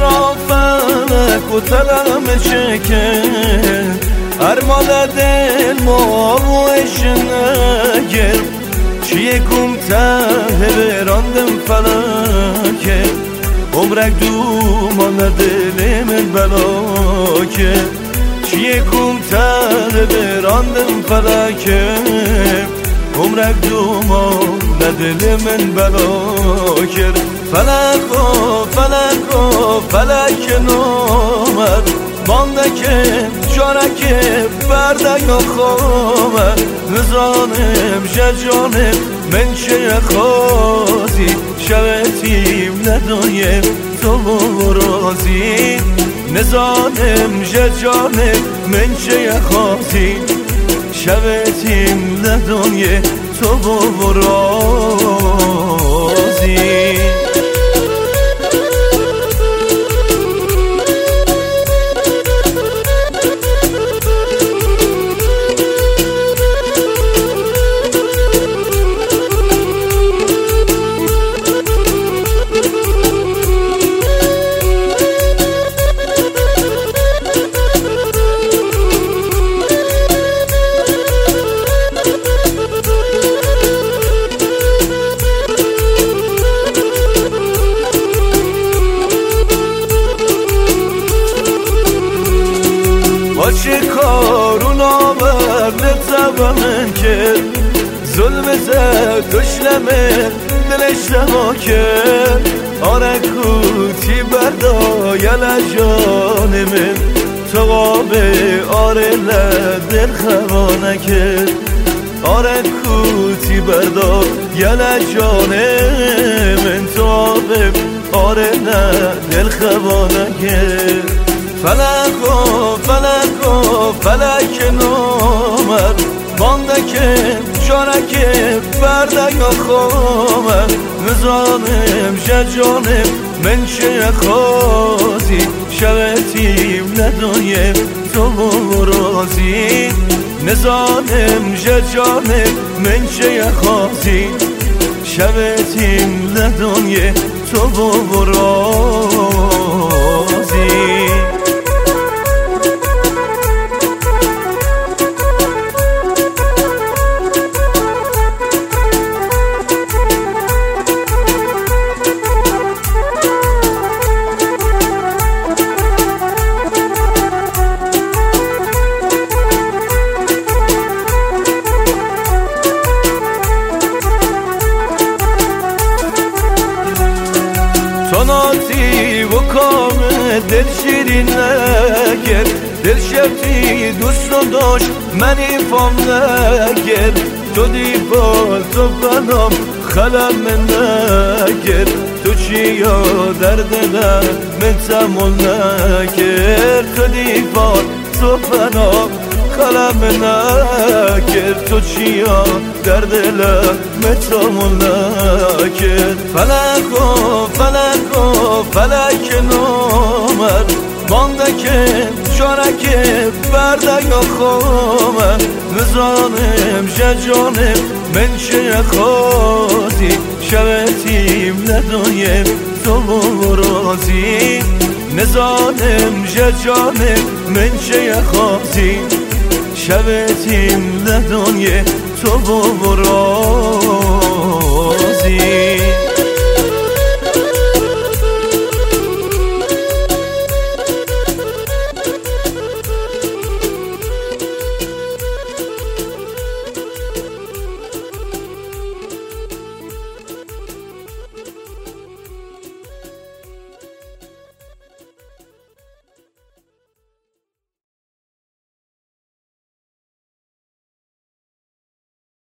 چرا فلک و تلم چکن ارمال دل موش نگر چیه کم ته براندم فلکه عمرک دومان دل من بلاکه چیه کم ته براندم فلکه عمرک دومان دل من بلاکه فلک و فلک نامد باندکه جانکه برده یا خوامد نزانم جانم من چه خوازی شوتیم ندایم تو رازی نزانم جانم من چه خوازی شوتیم ندایم تو رازی چه کارون آورد نتبمن کرد ظلم زد دشلمه دلش نما کرد آره کوتی بردایل جان من تو قابه آره دل خوانه کرد آره کوتی بردایل جان من تو قابه آره دل خوانه کرد فلک نامد باندکه جانکه برده یا خوامد نزانم جانم من چه خوازی شوتیم ندایم تو رازی نزانم جانم من چه خوازی شوتیم ندایم تو رازی ناتی و کام دل شیرین نکرد دل شفتی دوست رو داشت منی فام نکرد تو دیفال تو بنام خلم من نکرد تو چیا در دلم من تمول نکرد تو دیفال تو بنام خلم من نکرد تو چیا در دلم من تمول نکرد فلک نامد باندکه جانکه برده یا خوامد نزانم جانم من چه خوازی شوتیم ندایم تو رازی نزانم جانم من چه خوازی شوتیم ندایم تو رازی